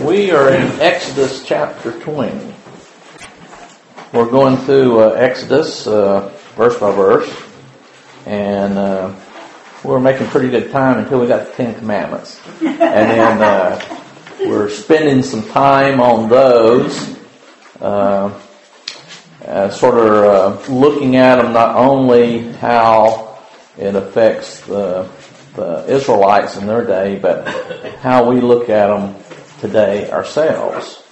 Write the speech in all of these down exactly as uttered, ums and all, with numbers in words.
We are in Exodus chapter twenty. We're going through uh, Exodus uh, verse by verse, and uh, we were making pretty good time until we got the Ten Commandments. And then uh, we're spending some time on those, uh, uh, sort of uh, looking at them, not only how it affects the, the Israelites in their day, but how we look at them today ourselves.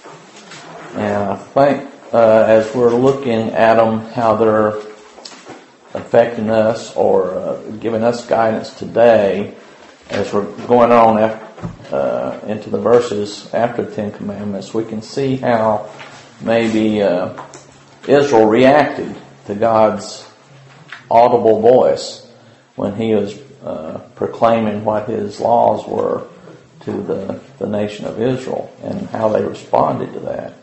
And I think uh, as we're looking at them, how they're affecting us or uh, giving us guidance today, as we're going on after, uh, into the verses after the Ten Commandments, we can see how maybe uh, Israel reacted to God's audible voice when He was uh, proclaiming what His laws were to the, the nation of Israel, and how they responded to that.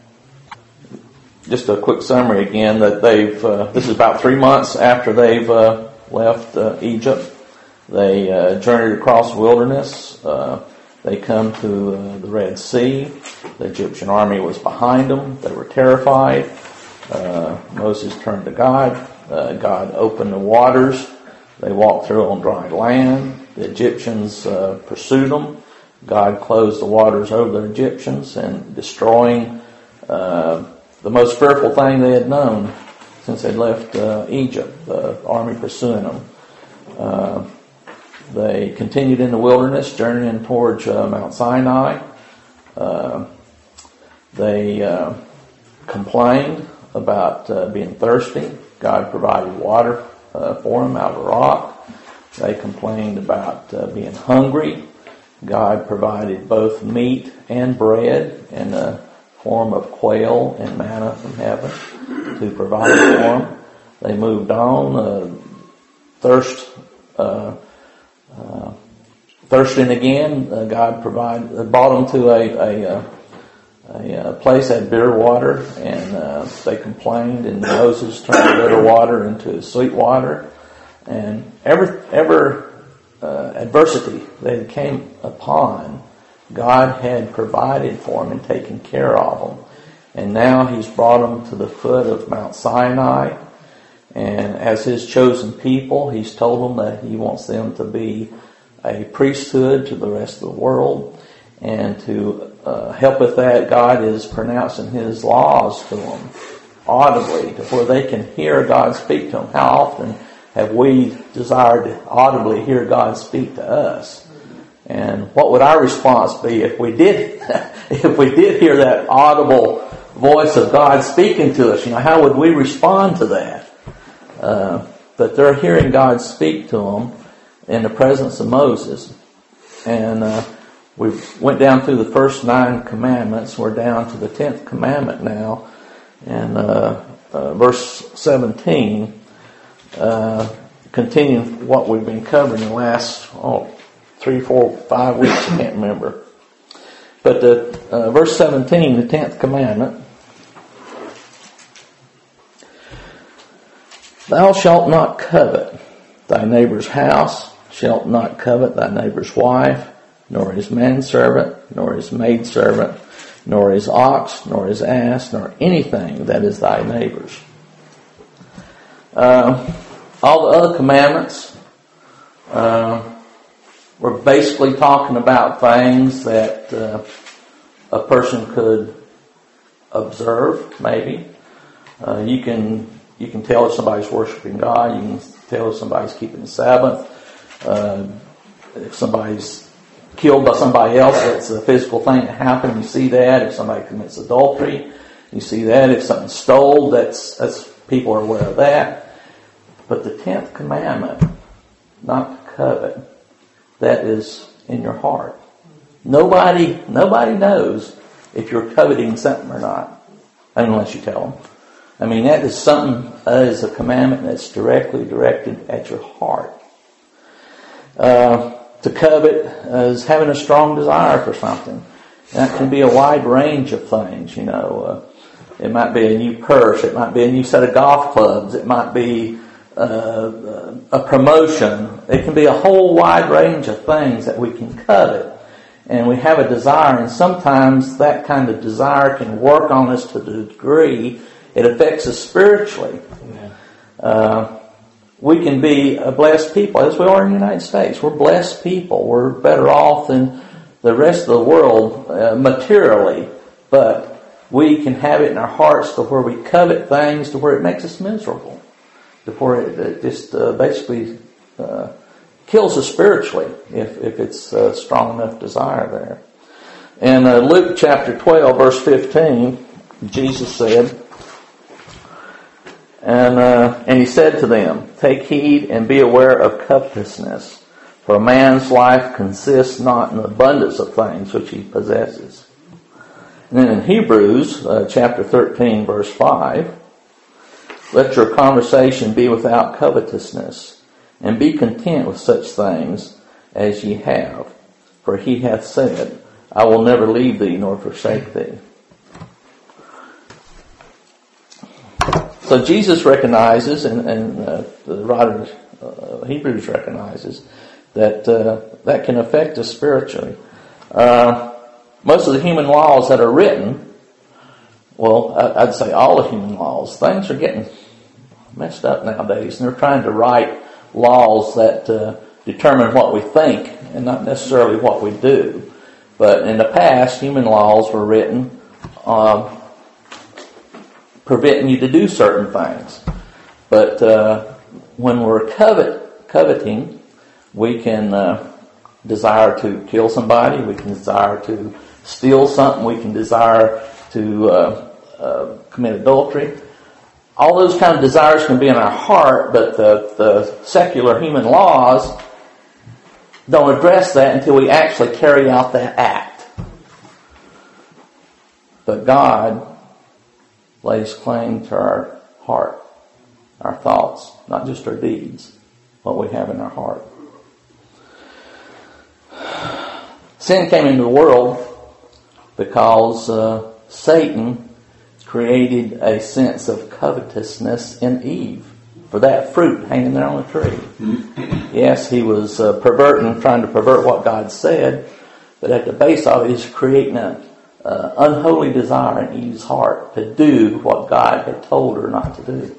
Just a quick summary again, that they've, uh, this is about three months after they've uh, left uh, Egypt. They uh, journeyed across the wilderness. Uh, they come to uh, the Red Sea. The Egyptian army was behind them. They were terrified. Uh, Moses turned to God. Uh, God opened the waters. They walked through on dry land. The Egyptians uh, pursued them. God closed the waters over the Egyptians, and destroying uh, the most fearful thing they had known since they'd left uh, Egypt, the army pursuing them. Uh, they continued in the wilderness, journeying towards uh, Mount Sinai. Uh, they uh, complained about uh, being thirsty. God provided water uh, for them out of a rock. They complained about uh, being hungry. God provided both meat and bread in the form of quail and manna from heaven to provide for them. They moved on, uh, thirst, uh, uh, thirsting again. Uh, God provided, uh, brought them to a, a, a, a place that had bitter water, and uh, they complained, and Moses turned the bitter water into sweet water. And ever, ever Uh, adversity they came upon, God had provided for them and taken care of them. And now He's brought them to the foot of Mount Sinai. And as His chosen people, He's told them that He wants them to be a priesthood to the rest of the world. And to uh, help with that, God is pronouncing His laws to them audibly, to where they can hear God speak to them. How often have we desired to audibly hear God speak to us? And what would our response be if we did, if we did hear that audible voice of God speaking to us? You know, how would we respond to that? Uh, but they're hearing God speak to them in the presence of Moses. And uh, we went down through the first nine commandments. We're down to the tenth commandment now, and uh, uh, verse seventeen. Uh, continuing what we've been covering the last oh, three, four, five weeks, I can't remember. But the uh, verse seventeen, the tenth commandment: Thou shalt not covet thy neighbor's house, shalt not covet thy neighbor's wife, nor his manservant, nor his maidservant, nor his ox, nor his ass, nor anything that is thy neighbor's. Uh, all the other commandments uh, were basically talking about things that uh, a person could observe. Maybe uh, you can you can tell if somebody's worshiping God. You can tell if somebody's keeping the Sabbath. Uh, if somebody's killed by somebody else, that's a physical thing that happened. You see that. If somebody commits adultery, you see that. If something's stole, that's that's people are aware of that. But the tenth commandment, not to covet, that is in your heart. Nobody, nobody knows if you're coveting something or not, unless you tell them. I mean, that is something, that is a commandment that's directly directed at your heart. Uh, to covet is having a strong desire for something. That can be a wide range of things, you know. Uh, it might be a new purse. It might be a new set of golf clubs. It might be Uh, a promotion. It can be a whole wide range of things that we can covet. and we have a desire, and sometimes that kind of desire can work on us to the degree it affects us spiritually. Yeah. Uh, we can be a blessed people, as we are in the United States. We're blessed people. We're better off than the rest of the world uh, materially, but we can have it in our hearts to where we covet things to where it makes us miserable, to where it, it just uh, basically uh, kills us spiritually if, if it's a strong enough desire there. In uh, Luke chapter twelve, verse fifteen, Jesus said, and uh, and he said to them, "Take heed and be aware of covetousness, for a man's life consists not in the abundance of things which he possesses." And then in Hebrews uh, chapter thirteen, verse five, "Let your conversation be without covetousness, and be content with such things as ye have. For he hath said, I will never leave thee nor forsake thee." So Jesus recognizes, and, and uh, the writer of uh, Hebrews recognizes, that uh, that can affect us spiritually. Uh, most of the human laws that are written, well, I'd say all the human laws, things are getting messed up nowadays, and they're trying to write laws that uh, determine what we think and not necessarily what we do. But in the past, human laws were written uh, preventing you to do certain things. But uh, when we're covet, coveting, we can uh, desire to kill somebody, we can desire to steal something, we can desire to uh, uh, commit adultery. All those kind of desires can be in our heart, but the, the secular human laws don't address that until we actually carry out that act. But God lays claim to our heart, our thoughts, not just our deeds, what we have in our heart. Sin came into the world because uh, Satan created a sense of covetousness in Eve for that fruit hanging there on the tree. Yes, he was uh, perverting, trying to pervert what God said, but at the base of it, he's creating an uh, unholy desire in Eve's heart to do what God had told her not to do.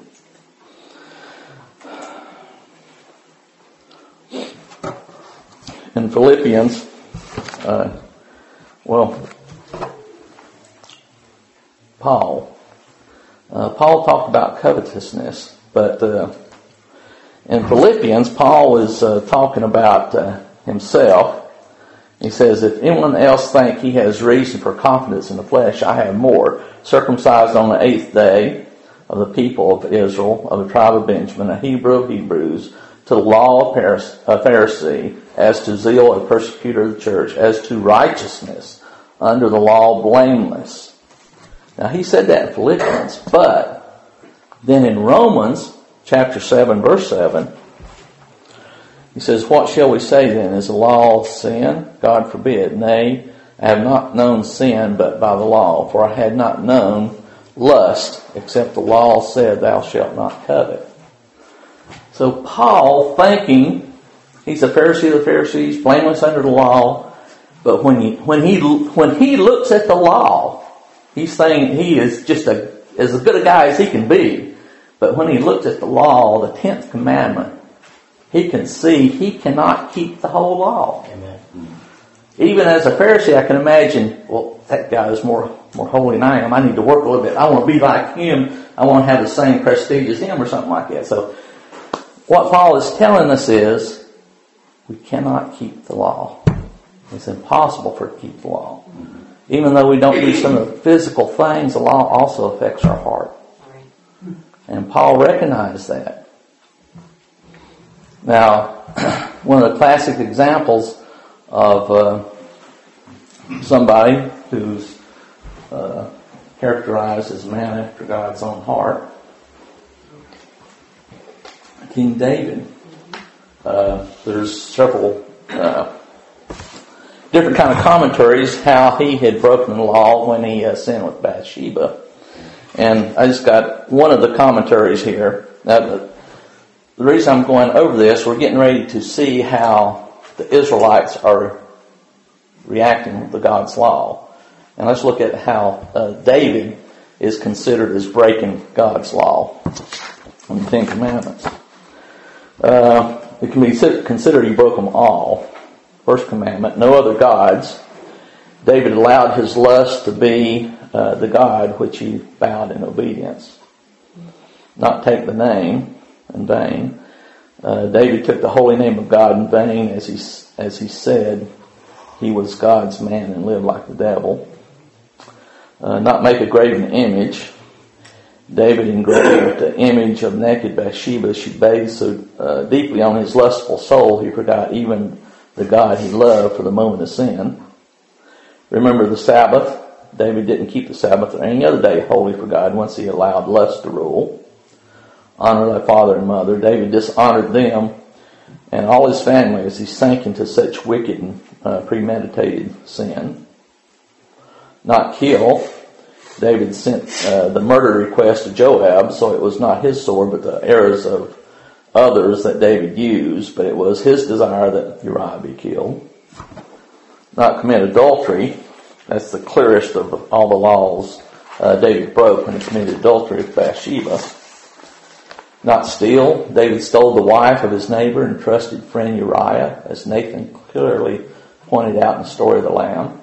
In Philippians, uh, well, Paul. Uh, Paul talked about covetousness, but uh, in Philippians, Paul is uh, talking about uh, himself. He says, "If anyone else think he has reason for confidence in the flesh, I have more. Circumcised on the eighth day of the people of Israel, of the tribe of Benjamin, a Hebrew of Hebrews, to the law of a Pharisee, as to zeal a persecutor of the church, as to righteousness under the law blameless." Now he said that in Philippians, but then in Romans chapter seven, verse seven, he says, "What shall we say then? Is the law sin? God forbid. Nay, I have not known sin but by the law, for I had not known lust, except the law said, Thou shalt not covet." So Paul, thinking he's a Pharisee of the Pharisees, blameless under the law, but when he when he when he looks at the law, he's saying he is just a as good a guy as he can be. But when he looks at the law, the tenth commandment, he can see he cannot keep the whole law. Amen. Even as a Pharisee, I can imagine, well, that guy is more more holy than I am. I need to work a little bit. I want to be like him. I want to have the same prestige as him or something like that. So what Paul is telling us is we cannot keep the law. It's impossible for to keep the law. Even though we don't do some of the physical things, the law also affects our heart. And Paul recognized that. Now, one of the classic examples of uh, somebody who's uh, characterized as a man after God's own heart, King David. Uh, there's several uh, different kind of commentaries how he had broken the law when he uh, sinned with Bathsheba. And I just got one of the commentaries here. Now, the, the reason I'm going over this, we're getting ready to see how the Israelites are reacting to God's law. And let's look at how uh, David is considered as breaking God's law in the Ten Commandments. Uh, it can be considered he broke them all. First commandment, no other gods. David allowed his lust to be uh, the God which he bowed in obedience. Not take the name in vain. Uh, David took the holy name of God in vain as he, as he said he was God's man and lived like the devil. Uh, not make a graven image. David engraved the image of naked Bathsheba. She bathed so uh, deeply on his lustful soul he forgot even the God he loved for the moment of sin. Remember the Sabbath. David didn't keep the Sabbath or any other day holy for God once he allowed lust to rule. Honor thy father and mother. David dishonored them and all his family as he sank into such wicked and uh, premeditated sin. Not kill. David sent uh, the murder request to Joab, so it was not his sword but the arrows of others that David used, but it was his desire that Uriah be killed. Not commit adultery. That's the clearest of all the laws uh, David broke when he committed adultery with Bathsheba. Not steal. David stole the wife of his neighbor and trusted friend Uriah, as Nathan clearly pointed out in the story of the Lamb.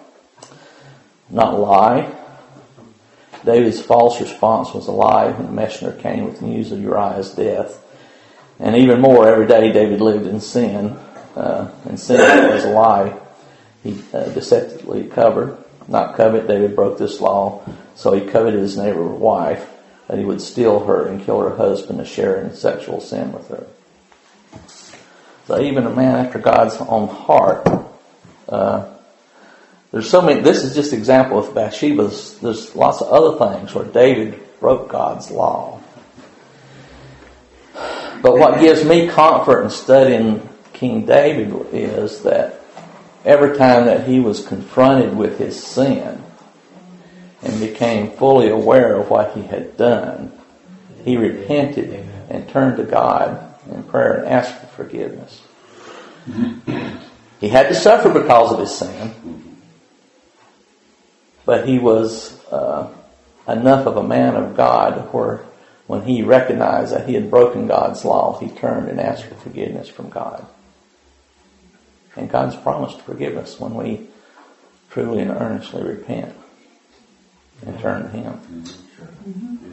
Not lie. David's false response was a lie when the messenger came with news of Uriah's death. And even more, every day David lived in sin. Uh, and sin was a lie he uh, deceptively covered. Not covet. David broke this law, so he coveted his neighbor's wife, that he would steal her and kill her husband to share in sexual sin with her. So even a man after God's own heart, uh, there's so many, this is just an example of Bathsheba's, there's lots of other things where David broke God's law. But what gives me comfort in studying King David is that every time that he was confronted with his sin and became fully aware of what he had done, he repented and turned to God in prayer and asked for forgiveness. He had to suffer because of his sin, but he was uh, enough of a man of God where when he recognized that he had broken God's law, he turned and asked for forgiveness from God. And God's promised to forgive us when we truly and earnestly repent and turn to Him. Mm-hmm.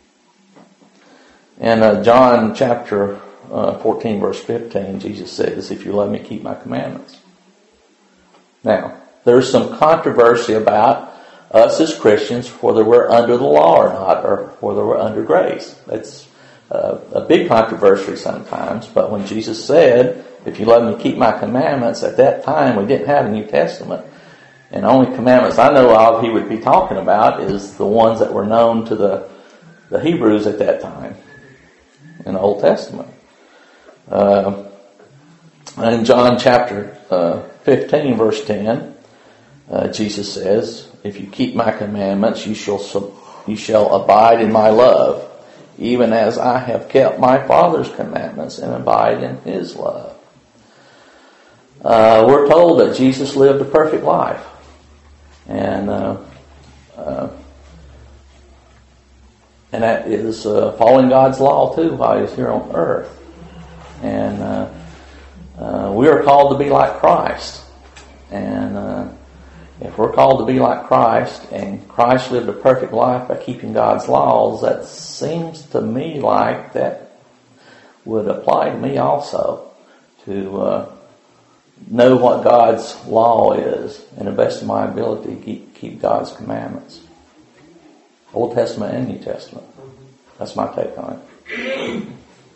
In uh, John chapter uh, fourteen, verse fifteen, Jesus says, "If you love me, keep my commandments." Now, there's some controversy about us as Christians, whether we're under the law or not, or whether we're under grace. That's uh, a big controversy sometimes. But when Jesus said, "If you love me, keep my commandments," at that time we didn't have a New Testament. And the only commandments I know of he would be talking about is the ones that were known to the, the Hebrews at that time in the Old Testament. Uh, in John chapter uh, fifteen, verse ten, uh, Jesus says, "If you keep my commandments, you shall you shall abide in my love, even as I have kept my Father's commandments and abide in His love." Uh, we're told that Jesus lived a perfect life. And uh, uh, and that is uh, following God's law too while He's here on earth. And uh, uh, we are called to be like Christ. And uh, if we're called to be like Christ, and Christ lived a perfect life by keeping God's laws, that seems to me like that would apply to me also, to uh, know what God's law is, and the best of my ability keep, keep God's commandments. Old Testament and New Testament. That's my take on it.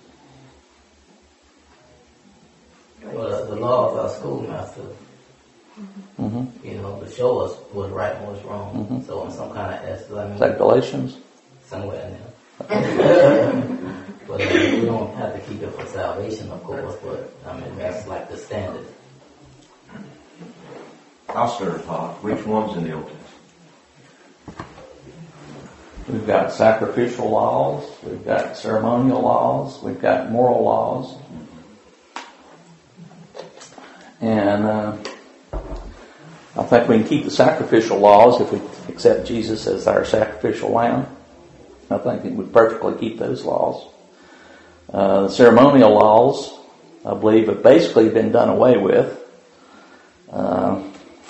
Well, the law of our schoolmaster, mm-hmm. you know, to show us what's right and what's wrong. Mm-hmm. So in some kind of essence, I mean, is that Galatians? Somewhere in there. But uh, we don't have to keep it for salvation, of course, but I mean, that's like the standard. I'll start, Todd. Which one's in the Old Testament? We've got sacrificial laws, we've got ceremonial laws, we've got moral laws. And uh, I think we can keep the sacrificial laws if we accept Jesus as our sacrificial lamb. I think we would perfectly keep those laws. Uh, the ceremonial laws, I believe, have basically been done away with. Uh,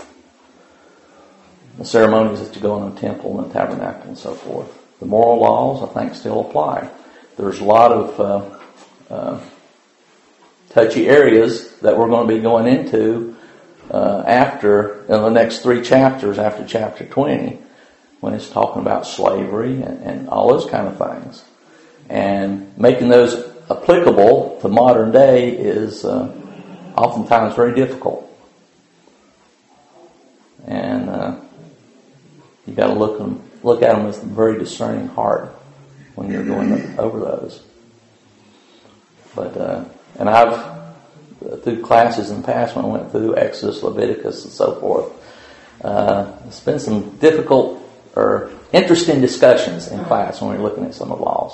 the ceremonies that you go in the temple and the tabernacle and so forth. The moral laws, I think, still apply. There's a lot of uh, uh, touchy areas that we're going to be going into uh, after, in the next three chapters after chapter twenty, when it's talking about slavery and, and all those kind of things. And making those applicable to modern day is uh, oftentimes very difficult. And uh, you got to look them, look at them with a very discerning heart when you're going over those. But uh, and I've through classes in the past when I went through Exodus, Leviticus, and so forth. Uh, it's been some difficult or interesting discussions in class when we're looking at some of the laws.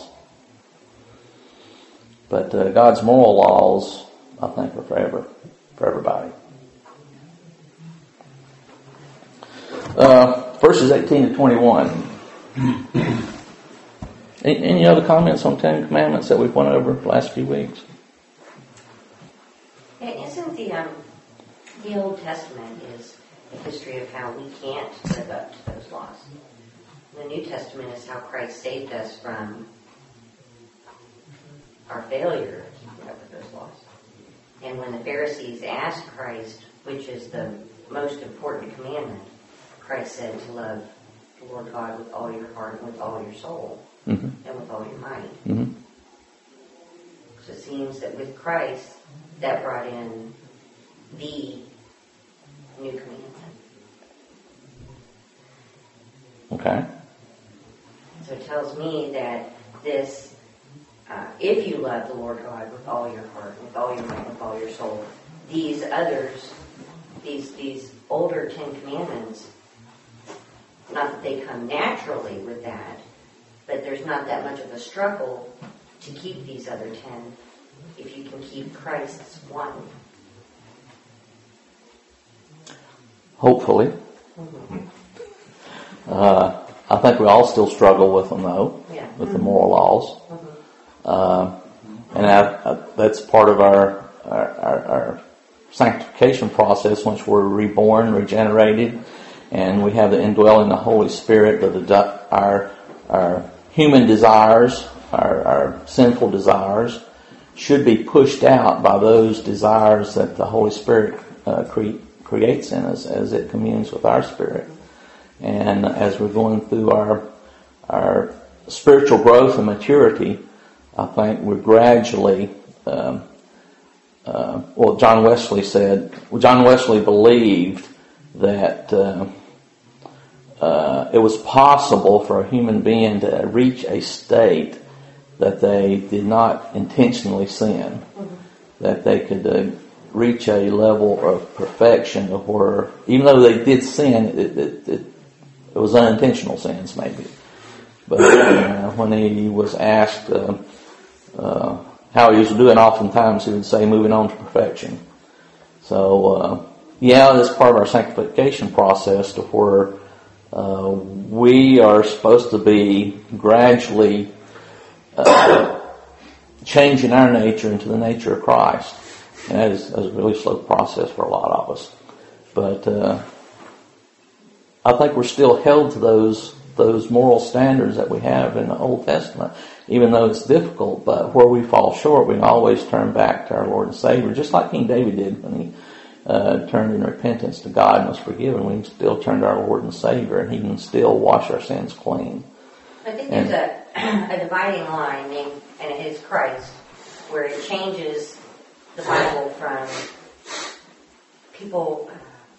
But uh, God's moral laws, I think, are forever, for everybody. Uh, verses eighteen to twenty-one. Any, any other comments on Ten Commandments that we've went over the last few weeks? Yeah, isn't the um, the Old Testament is a history of how we can't live up to those laws? The New Testament is how Christ saved us from our failure to keep up with those laws. And when the Pharisees asked Christ, which is the most important commandment, Christ said to love the Lord God with all your heart and with all your soul mm-hmm. and with all your might. Mm-hmm. So it seems that with Christ, that brought in the new commandment. Okay. So it tells me that this, uh, if you love the Lord God with all your heart, with all your might, with all your soul, these others, these these older Ten Commandments, not that they come naturally with that, but there's not that much of a struggle to keep these other ten if you can keep Christ's one. Hopefully. Mm-hmm. Uh, I think we all still struggle with them, though, yeah. with mm-hmm. the moral laws. Mm-hmm. Uh, and I, I, that's part of our, our, our, our sanctification process once we're reborn, regenerated, and we have the indwelling the Holy Spirit, the, the, our, our human desires, our, our sinful desires, should be pushed out by those desires that the Holy Spirit uh, cre- creates in us as it communes with our spirit. And as we're going through our our spiritual growth and maturity, I think we're gradually, um, uh, well, John Wesley said, well, John Wesley believed that uh, uh, it was possible for a human being to reach a state that they did not intentionally sin, mm-hmm. that they could uh, reach a level of perfection of where, even though they did sin, it, it, it, it was unintentional sins maybe. But uh, when he was asked uh, uh, how he was doing, oftentimes he would say, moving on to perfection. So, uh, yeah, that's part of our sanctification process to where uh, we are supposed to be gradually uh, changing our nature into the nature of Christ. And that is, that is a really slow process for a lot of us. But uh, I think we're still held to those those moral standards that we have in the Old Testament, even though it's difficult. But where we fall short, we can always turn back to our Lord and Savior, just like King David did when he uh, turned in repentance to God and was forgiven. We can still turn to our Lord and Savior, and He can still wash our sins clean. I think there's and, a, a dividing line, named, and it is Christ, where it changes the Bible from people,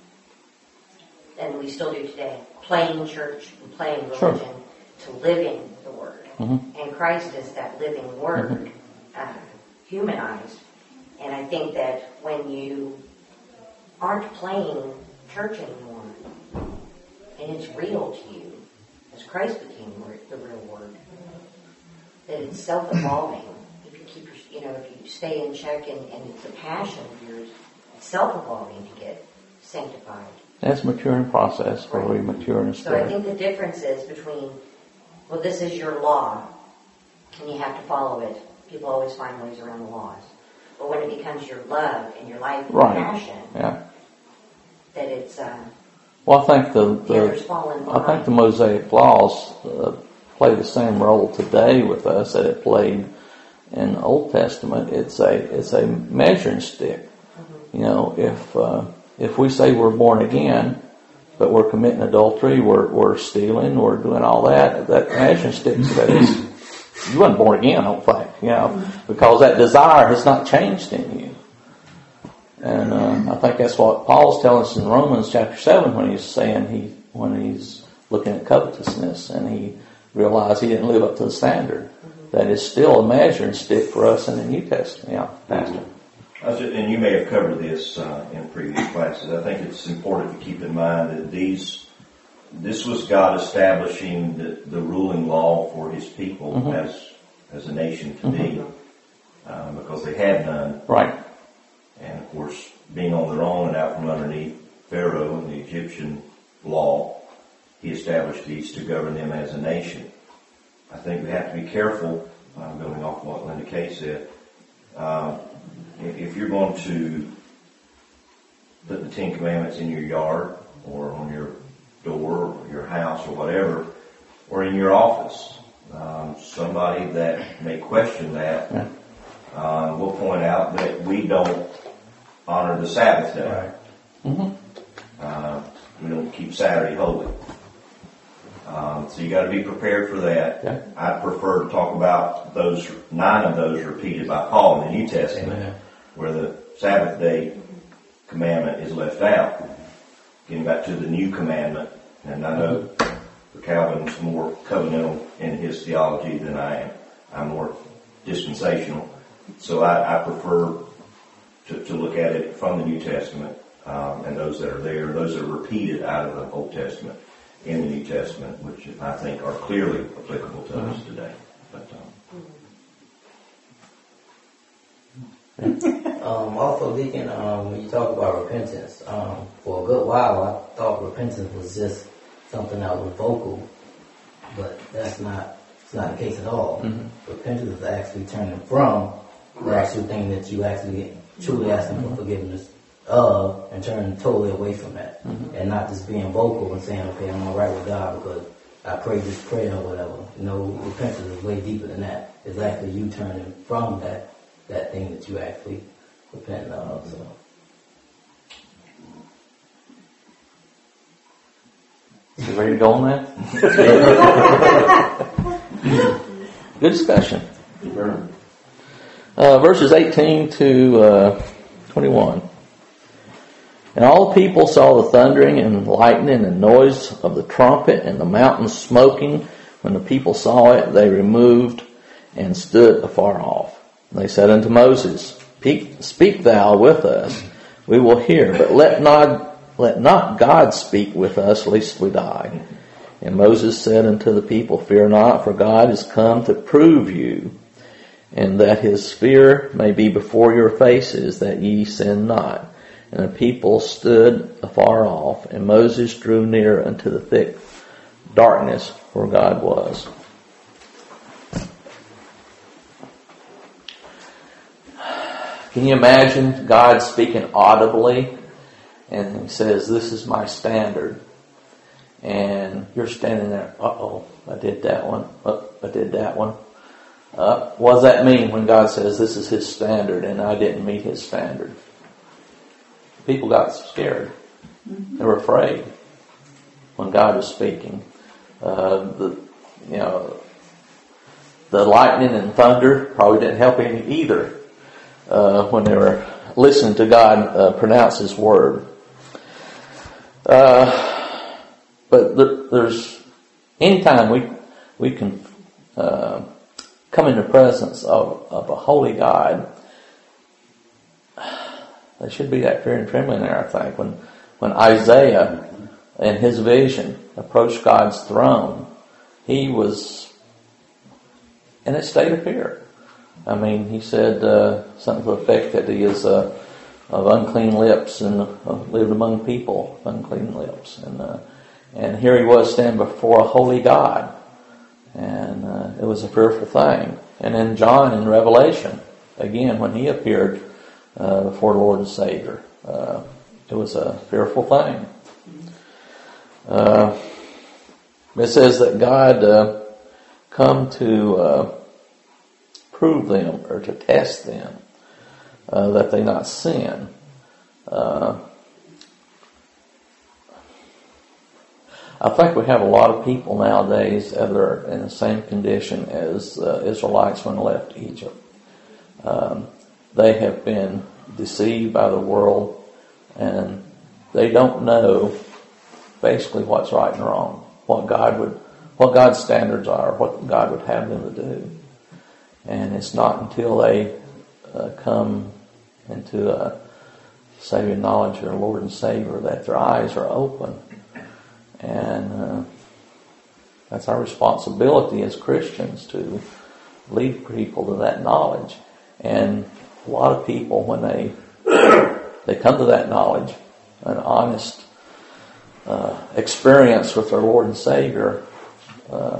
and we still do today, playing church and playing religion, sure. to living the Word. Mm-hmm. And Christ is that living Word, mm-hmm. uh, humanized. And I think that when you aren't playing church anymore, and it's real to you, as Christ became the real Word, that it's self-evolving. If you keep, you know, if you stay in check, and, and it's a passion of yours, it's self-evolving to get sanctified That's a maturing process where we mature in the So I Spirit. think the difference is between, well, this is your law, and you have to follow it. People always find ways around the laws. But when it becomes your love and your life and Right. passion, Yeah. that it's, uh, Well, I think the, the others the falling I think behind. the Mosaic laws uh, play the same role today with us that it played in the Old Testament. It's a it's a measuring stick. Mm-hmm. You know, if uh, if we say we're born again, but we're committing adultery, we're we're stealing, we're doing all that, that measuring stick says you weren't born again. I don't think, you know, because that desire has not changed in you. And uh, I think that's what Paul's telling us in Romans chapter seven when he's saying he when he's looking at covetousness and he realized he didn't live up to the standard. Mm-hmm. That is still a measuring stick for us in the New Testament. Yeah, Pastor. And you may have covered this uh, in previous classes. I think it's important to keep in mind that these, this was God establishing the, the ruling law for His people mm-hmm. as as a nation to mm-hmm. be, uh, because they had none. Right. And of course, being on their own and out from underneath Pharaoh and the Egyptian law, He established these to govern them as a nation. I think we have to be careful, uh, building off what Linda Kay said. Uh, if, if you're going to put the Ten Commandments in your yard or on your door or your house or whatever, or in your office, um, somebody that may question that yeah. uh, will point out that we don't honor the Sabbath day. Right. Mm-hmm. Uh, we don't keep Saturday holy. Um, so you got to be prepared for that. Yeah. I prefer to talk about those nine of those repeated by Paul in the New Testament, Amen. where the Sabbath day commandment is left out. Getting back to the new commandment, and I know Calvin's more covenantal in his theology than I am. I'm more dispensational, so I, I prefer to, to look at it from the New Testament um, and those that are there, those that are repeated out of the Old Testament in the New Testament, which I think are clearly applicable to us today. But, um, Um, also, Deacon, um, when you talk about repentance, um, for a good while I thought repentance was just something that was vocal, but that's not, it's not the case at all. Mm-hmm. Repentance is actually turning from the actual thing that you actually truly asking for forgiveness of and turning totally away from that. Mm-hmm. And not just being vocal and saying, okay, I'm all right with God because I prayed this prayer or whatever. No, repentance is way deeper than that. It's actually you turning from that, that thing that you actually repent of. So. You ready to go on that? Good discussion. Uh, verses eighteen to uh, twenty-one. And all the people saw the thundering and lightning and noise of the trumpet and the mountain smoking. When the people saw it, they removed and stood afar off. And they said unto Moses, Speak thou with us, we will hear, but let not let not God speak with us, lest we die. And Moses said unto the people, Fear not, for God is come to prove you, and that his fear may be before your faces, that ye sin not. And the people stood afar off, and Moses drew near unto the thick darkness where God was. Can you imagine God speaking audibly? And he says, this is my standard. And you're standing there, uh-oh, I did that one. Oh, I did that one. Uh, what does that mean when God says this is his standard and I didn't meet his standard? People got scared. Mm-hmm. They were afraid when God was speaking. Uh, the, you know, the lightning and thunder probably didn't help any either uh, when they were listening to God uh, pronounce his word. Uh, but there, there's anytime we we can uh, come in the presence of, of a holy God, there should be that fear and trembling there, I think. When when Isaiah in his vision approached God's throne, he was in a state of fear. I mean, he said uh, something to the effect that he is uh, of unclean lips and uh, lived among people of unclean lips. And uh, and here he was standing before a holy God. And uh, it was a fearful thing. And then John in Revelation, again, when he appeared uh, before the Lord and Savior, uh, it was a fearful thing. Uh, it says that God uh, come to uh, prove them or to test them, uh, that they not sin. Uh, I think we have a lot of people nowadays that are in the same condition as uh, Israelites when they left Egypt. Um, they have been deceived by the world, and they don't know basically what's right and wrong, what God would, what God's standards are, what God would have them to do. And it's not until they uh, come into a saving knowledge of their Lord and Savior that their eyes are open. And uh, that's our responsibility as Christians to lead people to that knowledge. And a lot of people, when they they come to that knowledge, an honest uh, experience with their Lord and Savior, uh,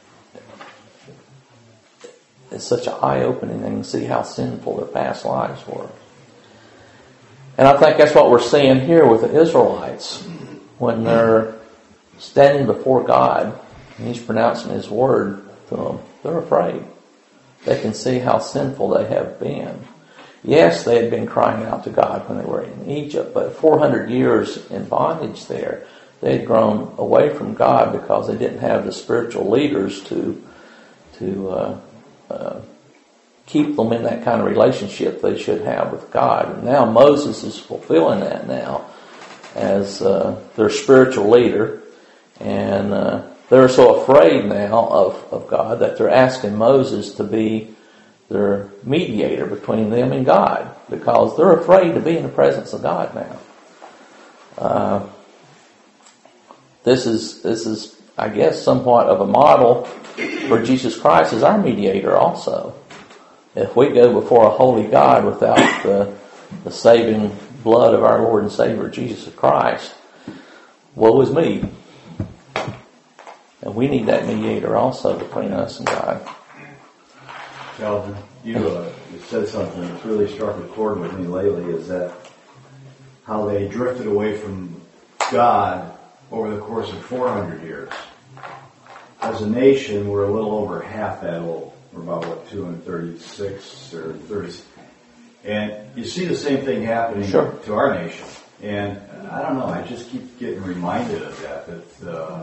it's such an eye-opening thing to see how sinful their past lives were. And I think that's what we're seeing here with the Israelites when they're standing before God and He's pronouncing His word to them. They're afraid. They can see how sinful they have been. Yes, they had been crying out to God when they were in Egypt, but four hundred years in bondage there, they had grown away from God because they didn't have the spiritual leaders to to uh, uh, keep them in that kind of relationship they should have with God. And now Moses is fulfilling that now as uh, their spiritual leader. And uh, they're so afraid now of, of God that they're asking Moses to be their mediator between them and God, because they're afraid to be in the presence of God now. Uh, this is this is, I guess, somewhat of a model for Jesus Christ as our mediator also. If we go before a holy God without the, the saving blood of our Lord and Savior Jesus Christ, woe is me. And we need that mediator also between us and God. Calvin, you, uh, you said something that's really struck a chord with me lately, is that how they drifted away from God over the course of four hundred years. As a nation, we're a little over half that old. We're about, what, two hundred thirty-six or thirty. And you see the same thing happening sure. to our nation. And I don't know, I just keep getting reminded of that, that, uh,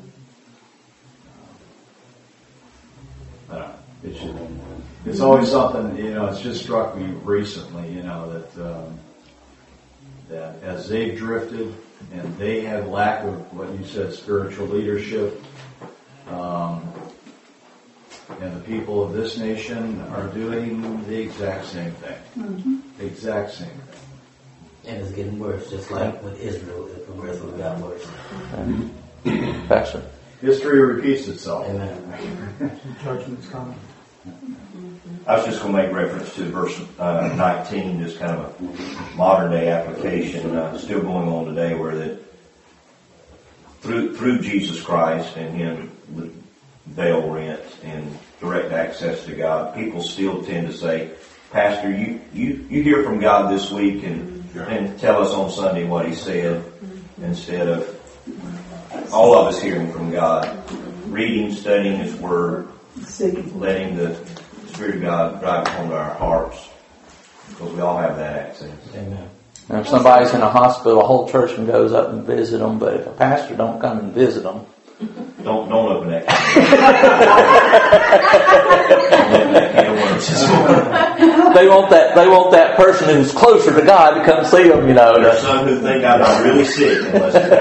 I don't know. It should, it's always something, you know, it's just struck me recently, you know, that um, that as they've drifted and they have lack of what you said, spiritual leadership, um, and the people of this nation are doing the exact same thing. Mm-hmm. The exact same thing. And it's getting worse, just like with Israel, it progressively got worse. Mm-hmm. Pastor. History repeats itself. Amen. Judgment's coming. I was just going to make reference to verse uh, nineteen, just kind of a modern day application, uh, still going on today, where that through through Jesus Christ and Him with veil rent and direct access to God, people still tend to say, Pastor, you, you, you hear from God this week and, and tell us on Sunday what He said, instead of all of us hearing from God, reading, studying His Word, letting the Spirit of God drive home to our hearts, because we all have that access. Amen. And if somebody's in a hospital, a whole church can goes up and visit them, but if a pastor don't come and visit them, Don't don't open that can of worms. they want that they want that person who's closer to God to come see them, you know. There's some who think I'm not really sick unless the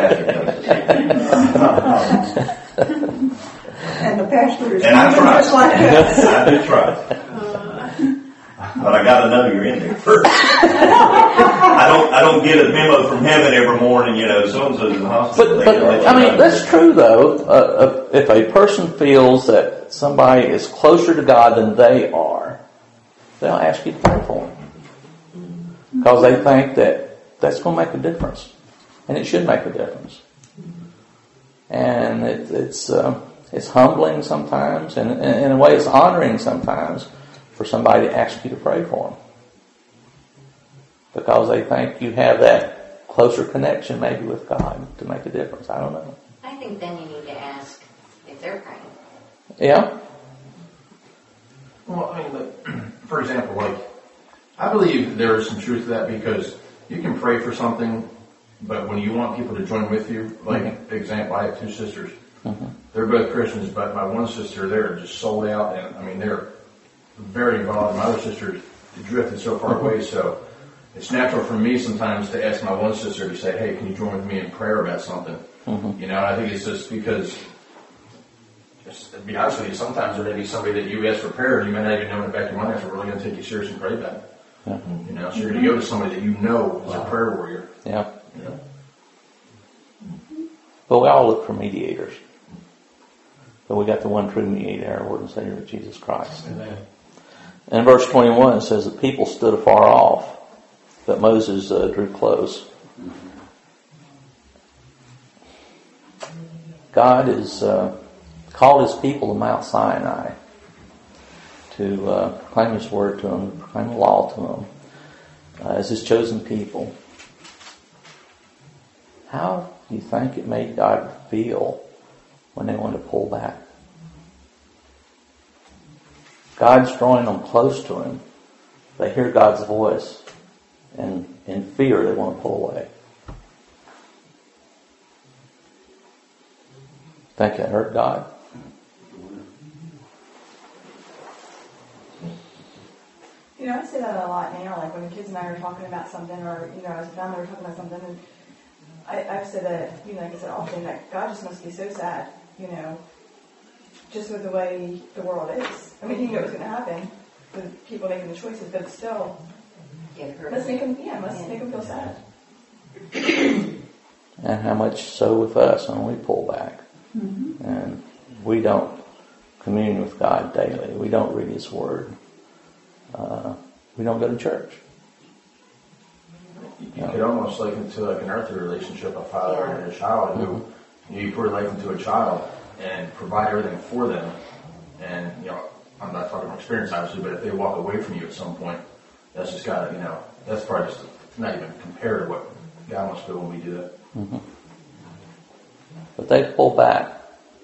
pastor comes. And the pastor is And I try. just like us. I do try. But I got to know you're in there first. I don't. I don't get a memo from heaven every morning. You know, so and so's in the hospital. But, but I mean, that's true though. Uh, if a person feels that somebody is closer to God than they are, they'll ask you to pray for them. because they think that that's going to make a difference, and it should make a difference. And it, it's uh, it's humbling sometimes, and, and in a way, it's honoring sometimes for somebody to ask you to pray for them, because they think you have that closer connection maybe with God to make a difference. I don't know. I think then you need to ask if they're praying. Yeah. Well, I mean, like, for example, like, I believe there is some truth to that, because you can pray for something, but when you want people to join with you, like, mm-hmm. example, I have two sisters. Mm-hmm. They're both Christians, but my one sister, they're just sold out, and I mean, they're very involved. My other sister drifted so far mm-hmm. away, so it's natural for me sometimes to ask my one sister to say, hey, can you join with me in prayer about something? Mm-hmm. You know, I think it's just because, just to be honest with you, sometimes there may be somebody that you ask for prayer and you may not even know in the back of your mind if they're really going to take you serious and pray about it. Mm-hmm. You know, so you're going to go to somebody that you know is wow. a prayer warrior. Yeah. You know? But we all look for mediators. But we got the one true mediator, our Lord and Savior, Jesus Christ. Amen. And in verse twenty-one, it says, the people stood afar off, but Moses uh, drew close. God has uh, called his people to Mount Sinai to uh, proclaim his word to them, proclaim the law to them uh, as his chosen people. How do you think it made God feel when they wanted to pull back? God's drawing them close to him. They hear God's voice, and in fear they want to pull away. Think that hurt God? You know, I say that a lot now, like when the kids and I are talking about something, or, you know, as a family we're talking about something, and I, I've said that, you know, like I said often, that God just must be so sad, you know, just with the way the world is. I mean, he knew it was going to happen with people making the choices, but still, let's make them, yeah, let's make them feel sad. And how much so with us when we pull back. Mm-hmm. And we don't commune with God daily. We don't read his word. Uh, we don't go to church. You, you could almost liken to like an earthly relationship, a father yeah. and a child, who mm-hmm. you put liken to a child and provide everything for them. And, you know, I'm not talking from experience, obviously, but if they walk away from you at some point, that's just got to, you know, that's probably just not even compared to what God must feel when we do that. Mm-hmm. But they pull back.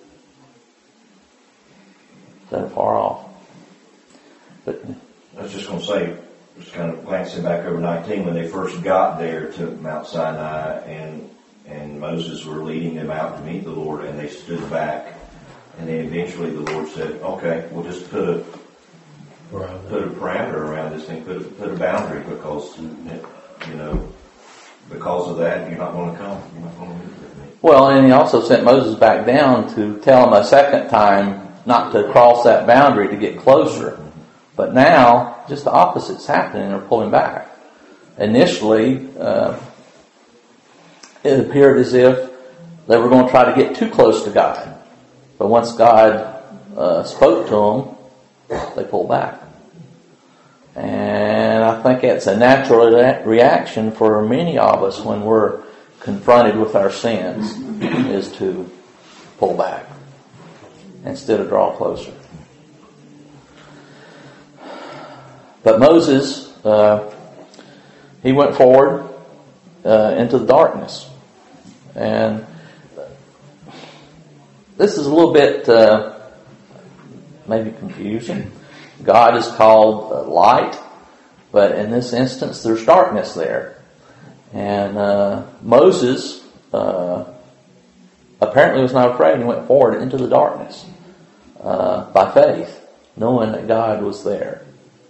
They're far off. But I was just going to say, just kind of glancing back over nineteen, when they first got there to Mount Sinai, and and Moses were leading them out to meet the Lord, and they stood back, and then eventually the Lord said, "Okay, we'll just put a put a parameter around this thing, put a, put a boundary, because you know, because of that, you're not going to come, you're not going to meet with me." Well, and he also sent Moses back down to tell him a second time not to cross that boundary to get closer. But now, just the opposite's happening. They're pulling back. Initially, uh, it appeared as if they were going to try to get too close to God. But once God uh, spoke to them, they pulled back. And I think that's a natural re- reaction for many of us when we're confronted with our sins, is to pull back instead of draw closer. But Moses, uh, he went forward uh, into the darkness. And this is a little bit uh, maybe confusing. God is called uh, light, but in this instance there's darkness there. And uh, Moses uh, apparently was not afraid and went forward into the darkness uh, by faith, knowing that God was there.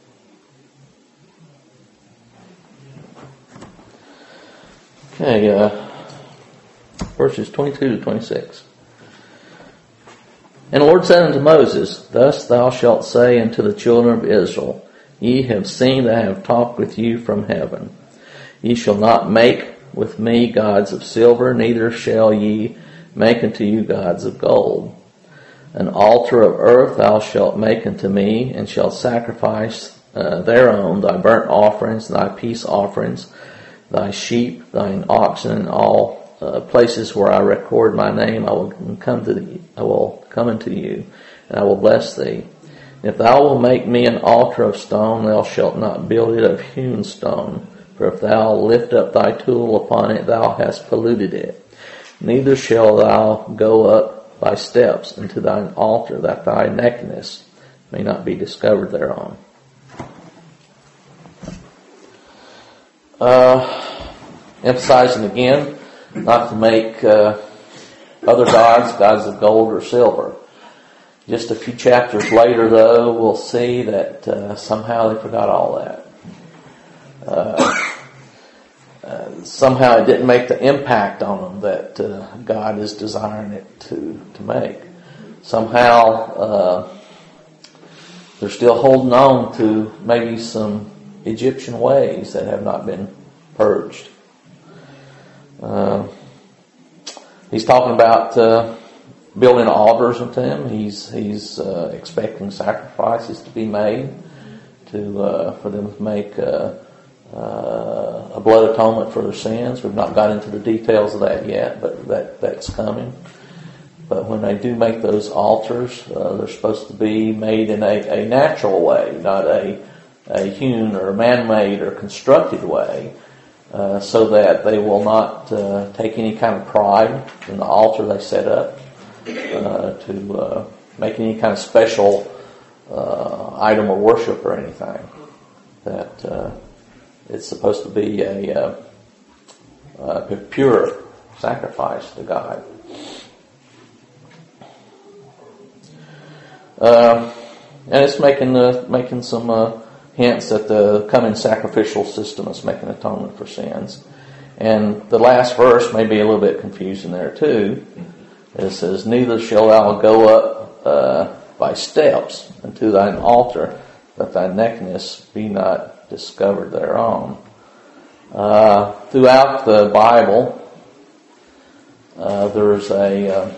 Okay, uh, verses twenty-two to twenty-six. And the Lord said unto Moses, Thus thou shalt say unto the children of Israel, Ye have seen that I have talked with you from heaven. Ye shall not make with me gods of silver, neither shall ye make unto you gods of gold. An altar of earth thou shalt make unto me, and shalt sacrifice uh, thereon thy burnt offerings, thy peace offerings, thy sheep, thine oxen, and all uh, places where I record my name, I will come to thee, I will come unto you, and I will bless thee. If thou wilt make me an altar of stone, thou shalt not build it of hewn stone. For if thou lift up thy tool upon it, thou hast polluted it. Neither shalt thou go up by steps into thine altar, that thy nakedness may not be discovered thereon. Uh, emphasizing again, not to make uh, other gods, gods of gold or silver. Just a few chapters later, though, we'll see that uh, somehow they forgot all that. Uh, uh, somehow it didn't make the impact on them that uh, God is desiring it to, to make. Somehow uh, they're still holding on to maybe some Egyptian ways that have not been purged. Uh, he's talking about uh, building altars unto him. He's he's uh, expecting sacrifices to be made to uh, for them to make uh, uh, a blood atonement for their sins. We've not got into the details of that yet, but that that's coming. But when they do make those altars, uh, they're supposed to be made in a, a natural way, not a a hewn or man-made or constructed way, uh, so that they will not uh, take any kind of pride in the altar they set up uh, to uh, make any kind of special uh, item of worship or anything. That uh, it's supposed to be a, uh, a pure sacrifice to God. Uh, and it's making uh, making some uh, hints that the coming sacrificial system is making atonement for sins. And the last verse may be a little bit confusing there too. It says, "Neither shall thou go up uh, by steps unto thine altar, that thy nakedness be not discovered thereon." Uh, throughout the Bible, uh, there's a, uh,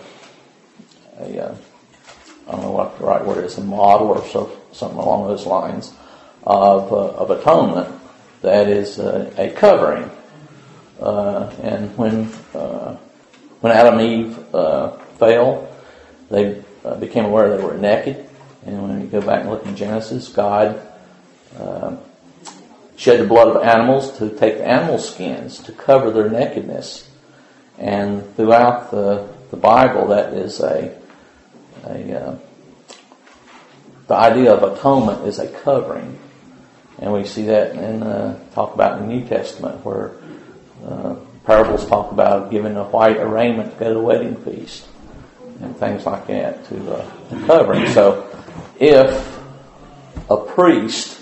a uh, I don't know what the right word is, a model or so, something along those lines of uh, of atonement that is uh, a covering. Uh, and when uh, when Adam and Eve uh, fell, they uh, became aware they were naked. And when you go back and look in Genesis, God uh, shed the blood of animals to take the animal skins to cover their nakedness. And throughout the the Bible, that is a A, uh, the idea of atonement is a covering, and we see that in uh, talk about in the New Testament, where uh, parables talk about giving a white raiment to go to the wedding feast and things like that to uh, a covering. So, if a priest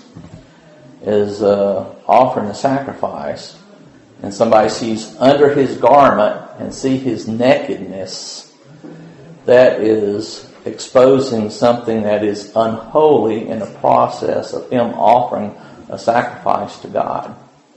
is uh, offering a sacrifice, and somebody sees under his garment and see his nakedness, that is exposing something that is unholy in the process of him offering a sacrifice to God.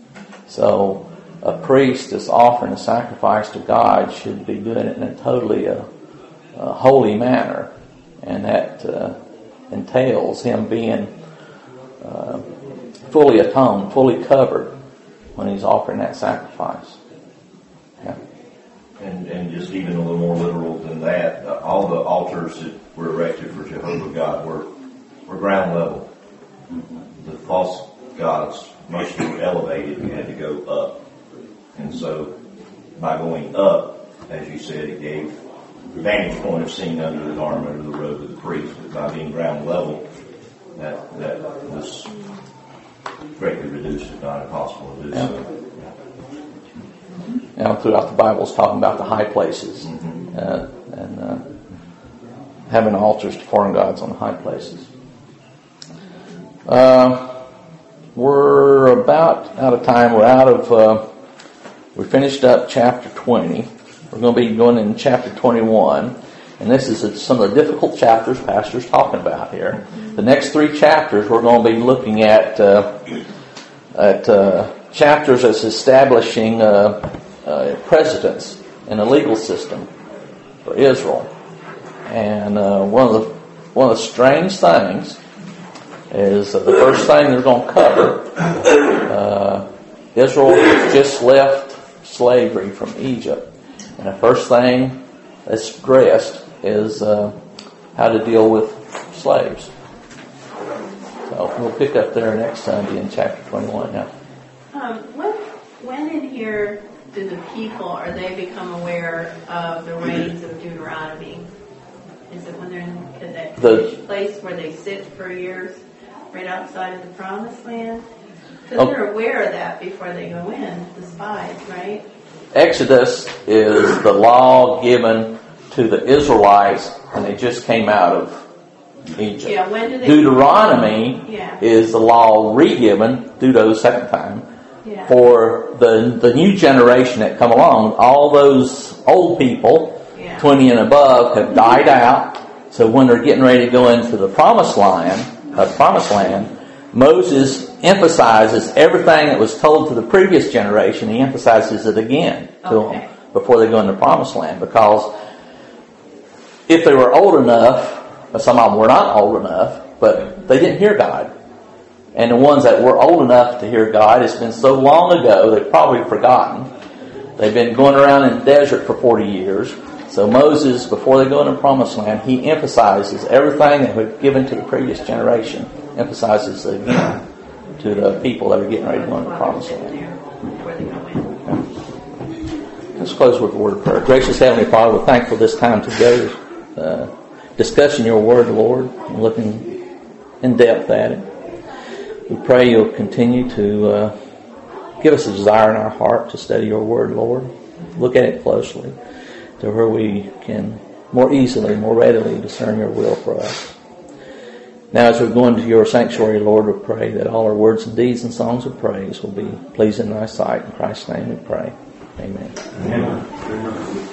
So a priest that's offering a sacrifice to God should be doing it in a totally uh, uh, holy manner, and that uh, entails him being uh, fully atoned, fully covered when he's offering that sacrifice. Yeah. And, and just even a little more literal than that, uh, all the altars that were erected for Jehovah God were, were ground level. The false gods, most of them were elevated, you had to go up. And so, by going up, as you said, it gave the vantage point of seeing under the garment or the robe of the priest. But by being ground level, that, that was greatly reduced, if not impossible to do Yeah. so. Now, throughout the Bible, it's talking about the high places, Mm-hmm. uh, and uh, having altars to foreign gods on the high places. Uh, we're about out of time. We're out of. Uh, we finished up chapter twenty. We're going to be going in chapter twenty-one, and this is some of the difficult chapters Pastor's talking about here. The next three chapters, we're going to be looking at uh, at uh, chapters that's establishing uh, uh, precedents in the legal system for Israel. And uh, one of the one of the strange things is uh, the first thing they're going to cover. Uh, Israel has just left slavery from Egypt, and the first thing that's addressed is uh, how to deal with slaves. So we'll pick up there next Sunday in chapter twenty-one now. Um, when, when in here do the people, are they become aware of the reigns of Deuteronomy? Is it when they're in that The- place where they sit for years right outside of the promised land? Because Oh. they're aware of that before they go in, the spies, right? Exodus is the law given to the Israelites when they just came out of Egypt. Yeah, when do they... Deuteronomy Yeah. is the law re-given, Deuteronomy second time, Yeah. for the the new generation that come along. All those old people, Yeah. twenty and above, have died out. So when they're getting ready to go into the promised land, uh, promised land, Moses emphasizes everything that was told to the previous generation. He emphasizes it again to Okay. them before they go into the promised land, because if they were old enough, some of them were not old enough, but they didn't hear God. And the ones that were old enough to hear God, it's been so long ago, they've probably forgotten. They've been going around in the desert for forty years. So Moses, before they go into the promised land, he emphasizes everything that was given to the previous generation, emphasizes it again to the people that are getting ready to go into the promised land. Before they go in. Let's close with a word of prayer. Gracious Heavenly Father, we're thankful this time together, uh, discussing your word, Lord, and looking in depth at it. We pray you'll continue to uh, give us a desire in our heart to study your word, Lord. Look at it closely to where we can more easily, more readily discern your will for us. Now as we go into your sanctuary, Lord, we pray that all our words and deeds and songs of praise will be pleasing in thy sight. In Christ's name we pray. Amen. Amen.